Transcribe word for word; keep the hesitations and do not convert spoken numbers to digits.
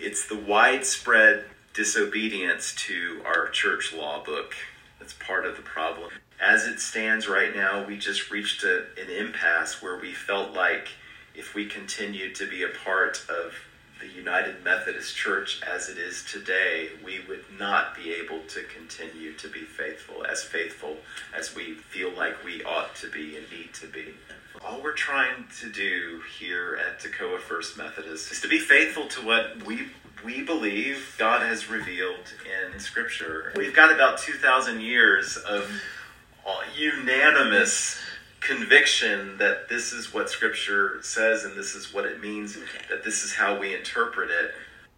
it's the widespread disobedience to our church law book that's part of the problem. As it stands right now, we just reached a, an impasse where we felt like if we continued to be a part of the United Methodist Church as it is today, we would not be able to continue to be faithful, as faithful as we feel like we ought to be and need to be. All we're trying to do here at Toccoa First Methodist is to be faithful to what we we believe God has revealed in Scripture. We've got about two thousand years of unanimous conviction that this is what Scripture says and this is what it means, that this is how we interpret it.